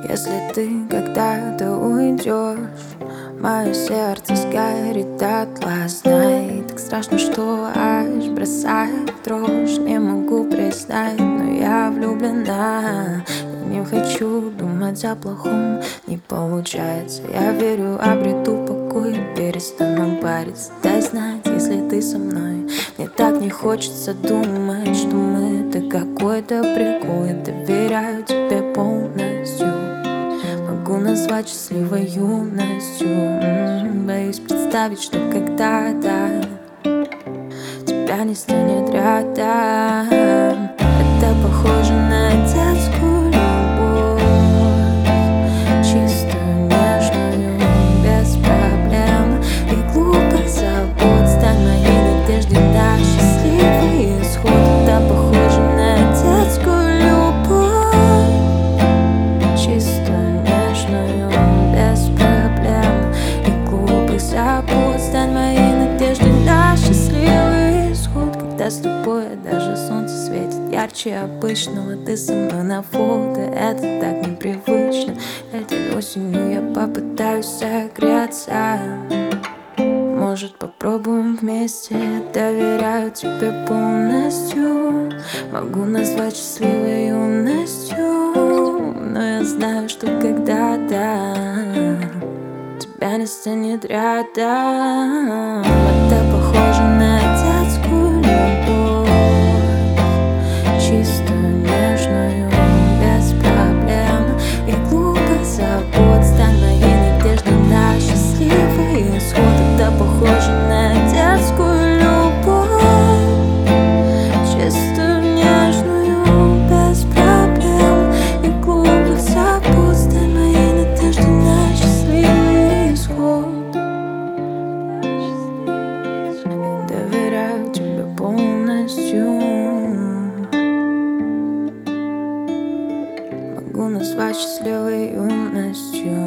Если ты когда-то уйдешь, мое сердце сгорит дотла. Знай, так страшно, что аж бросает дрожь. Не могу признать, но я влюблена. Я не хочу думать о плохом, не получается. Я верю, обрету покой, перестану париться. Дай знать, если ты со мной. Мне так не хочется думать, что мы это какой-то прикол. Я доверяю тебе полностью. Могу назвать счастливой юностью. Боюсь представить, что когда-то тебя не станет рядом. Это похоже на детскую любовь, чистую, нежную, без проблем и глупых забот. Стань моей надеждой на счастливый исход. Это похоже на детскую любовь, чистую, нежную, без проблем и глупых забот. Стань моей надеждой на счастливый исход. Когда с тобой даже солнце светит ярче обычного. Ты со мной на фото, это так непривычно. Этой осенью я попытаюсь согреться. Может, попробуем вместе? Я доверяю тебе полностью. Могу назвать счастливой юностью, но я знаю, что когда-то тебя не станет рядом. Это похоже на детскую любовь, чистую, нежную, без проблем и глупых забот. Стань моей надеждой на счастливый исход. Это похоже на детскую любовь, чистую, нежную, без проблем и глупых забот. Стань моей надеждой на счастливый исход. Я доверяю тебе полностью. Могу назвать счастливой юностью.